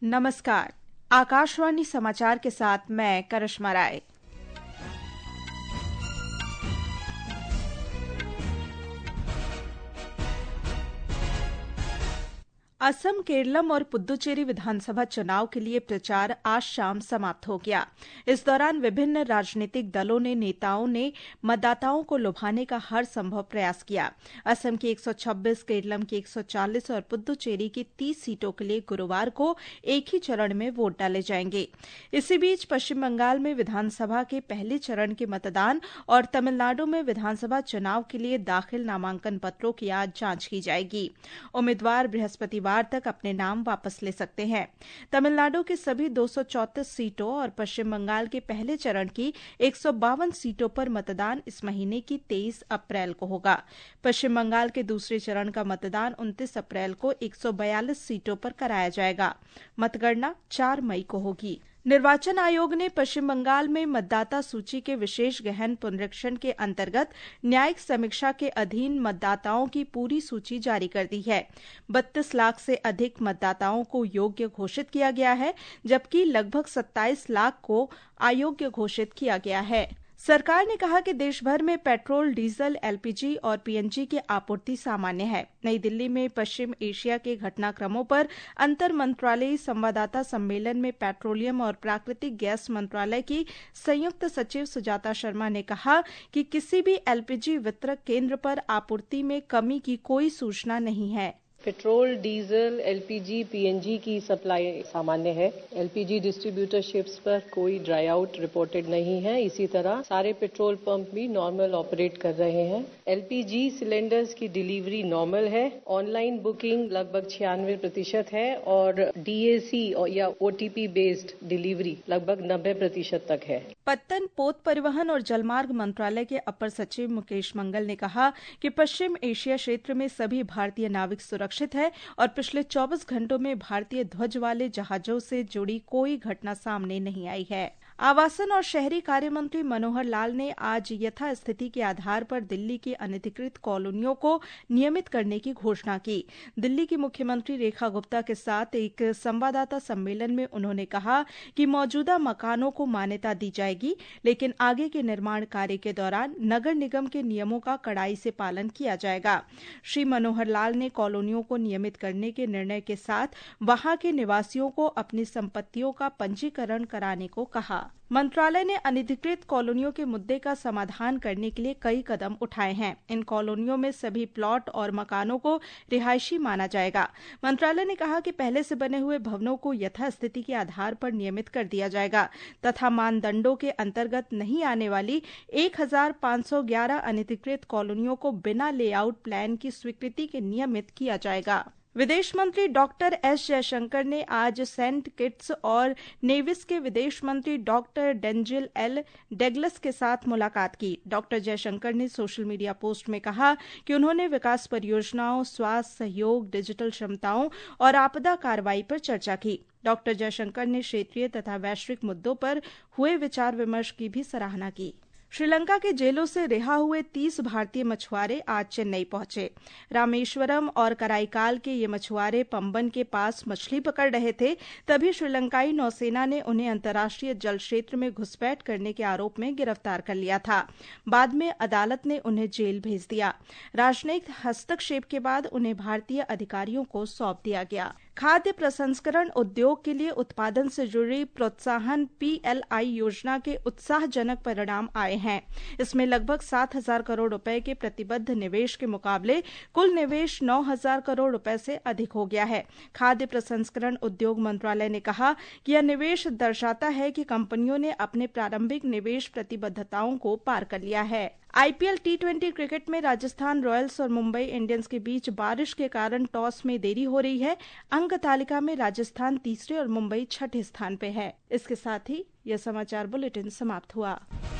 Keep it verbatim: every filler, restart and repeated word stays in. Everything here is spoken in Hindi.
नमस्कार। आकाशवाणी समाचार के साथ मैं करिश्मा राय। असम, केरलम और पुद्दुचेरी विधानसभा चुनाव के लिए प्रचार आज शाम समाप्त हो गया। इस दौरान विभिन्न राजनीतिक दलों ने नेताओं ने मतदाताओं को लुभाने का हर संभव प्रयास किया। असम की एक सौ छब्बीस, केरलम की एक सौ चालीस और पुद्दुचेरी की तीस सीटों के लिए गुरुवार को एक ही चरण में वोट डाले जाएंगे। इसी बीच पश्चिम बंगाल में विधानसभा के पहले चरण के मतदान और तमिलनाडु में विधानसभा चुनाव के लिए दाखिल नामांकन पत्रों की आज जांच की जाएगी। उम्मीदवार बृहस्पतिवार तक अपने नाम वापस ले सकते हैं। तमिलनाडु की सभी दो सौ चौंतीस सीटों और पश्चिम बंगाल के पहले चरण की एक सौ बावन सीटों पर मतदान इस महीने की तेईस अप्रैल को होगा। पश्चिम बंगाल के दूसरे चरण का मतदान उनतीस अप्रैल को एक सौ बयालीस सीटों पर कराया जाएगा। मतगणना चार मई को होगी। निर्वाचन आयोग ने पश्चिम बंगाल में मतदाता सूची के विशेष गहन पुनरीक्षण के अंतर्गत न्यायिक समीक्षा के अधीन मतदाताओं की पूरी सूची जारी कर दी है। बत्तीस लाख से अधिक मतदाताओं को योग्य घोषित किया गया है, जबकि लगभग सत्ताईस लाख को अयोग्य घोषित किया गया है। सरकार ने कहा कि देश भर में पेट्रोल, डीजल, एलपीजी और पीएनजी की आपूर्ति सामान्य है। नई दिल्ली में पश्चिम एशिया के घटनाक्रमों पर अंतर मंत्रालयी संवाददाता सम्मेलन में पेट्रोलियम और प्राकृतिक गैस मंत्रालय की संयुक्त सचिव सुजाता शर्मा ने कहा कि किसी भी एलपीजी वितरक केंद्र पर आपूर्ति में कमी की कोई सूचना नहीं है। पेट्रोल, डीजल, एलपीजी, पीएनजी की सप्लाई सामान्य है। एलपीजी डिस्ट्रीब्यूटरशिप्स पर कोई ड्राई आउट रिपोर्टेड नहीं है। इसी तरह सारे पेट्रोल पंप भी नॉर्मल ऑपरेट कर रहे हैं। एलपीजी सिलेंडर्स की डिलीवरी नॉर्मल है। ऑनलाइन बुकिंग लगभग छियानवे प्रतिशत है और डीएसी या ओटीपी बेस्ड डिलीवरी लगभग नब्बे प्रतिशत तक है। पत्तन, पोत परिवहन और जलमार्ग मंत्रालय के अपर सचिव मुकेश मंगल ने कहा कि पश्चिम एशिया क्षेत्र में सभी भारतीय नाविक सुरक्षित है और पिछले चौबीस घंटों में भारतीय ध्वज वाले जहाजों से जुड़ी कोई घटना सामने नहीं आई है। आवासन और शहरी कार्य मंत्री मनोहर लाल ने आज यथास्थिति के आधार पर दिल्ली की अनधिकृत कॉलोनियों को नियमित करने की घोषणा की। दिल्ली की मुख्यमंत्री रेखा गुप्ता के साथ एक संवाददाता सम्मेलन में उन्होंने कहा कि मौजूदा मकानों को मान्यता दी जाएगी, लेकिन आगे के निर्माण कार्य के दौरान नगर निगम के नियमों का कड़ाई से पालन किया जाएगा। श्री मनोहर लाल ने कॉलोनियों को नियमित करने के निर्णय के साथ वहां के निवासियों को अपनी संपत्तियों का पंजीकरण कराने को कहा। मंत्रालय ने अनधिकृत कॉलोनियों के मुद्दे का समाधान करने के लिए कई कदम उठाए हैं। इन कॉलोनियों में सभी प्लॉट और मकानों को रिहायशी माना जाएगा। मंत्रालय ने कहा कि पहले से बने हुए भवनों को यथास्थिति के आधार पर नियमित कर दिया जाएगा तथा मानदंडों के अंतर्गत नहीं आने वाली एक हजार पाँच सौ ग्यारह अनधिकृत कॉलोनियों को बिना लेआउट प्लान की स्वीकृति के नियमित किया जाएगा। विदेश मंत्री डॉक्टर एस जयशंकर ने आज सेंट किट्स और नेविस के विदेश मंत्री डॉक्टर डेंजिल एल डेगलस के साथ मुलाकात की। डॉक्टर जयशंकर ने सोशल मीडिया पोस्ट में कहा कि उन्होंने विकास परियोजनाओं, स्वास्थ्य सहयोग, डिजिटल क्षमताओं और आपदा कार्रवाई पर चर्चा की। डॉक्टर जयशंकर ने क्षेत्रीय तथा वैश्विक मुद्दों पर हुए विचार विमर्श की भी सराहना की। श्रीलंका के जेलों से रिहा हुए तीस भारतीय मछुआरे आज चेन्नई पहुंचे। रामेश्वरम और कराईकाल के ये मछुआरे पंबन के पास मछली पकड़ रहे थे, तभी श्रीलंकाई नौसेना ने उन्हें अंतर्राष्ट्रीय जल क्षेत्र में घुसपैठ करने के आरोप में गिरफ्तार कर लिया था। बाद में अदालत ने उन्हें जेल भेज दिया। राजनयिक हस्तक्षेप के बाद उन्हें भारतीय अधिकारियों को सौंप दिया गया। खाद्य प्रसंस्करण उद्योग के लिए उत्पादन से जुड़ी प्रोत्साहन पीएलआई योजना के उत्साहजनक परिणाम आए हैं। इसमें लगभग सात हजार करोड़ रुपए के प्रतिबद्ध निवेश के मुकाबले कुल निवेश नौ हजार करोड़ रुपए से अधिक हो गया है। खाद्य प्रसंस्करण उद्योग मंत्रालय ने कहा कि यह निवेश दर्शाता है कि कंपनियों ने अपने प्रारंभिक निवेश प्रतिबद्धताओं को पार कर लिया है। आईपीएल टी ट्वेंटी क्रिकेट में राजस्थान रॉयल्स और मुंबई इंडियंस के बीच बारिश के कारण टॉस में देरी हो रही है। अंक तालिका में राजस्थान तीसरे और मुंबई छठे स्थान पे है। इसके साथ ही यह समाचार बुलेटिन समाप्त हुआ।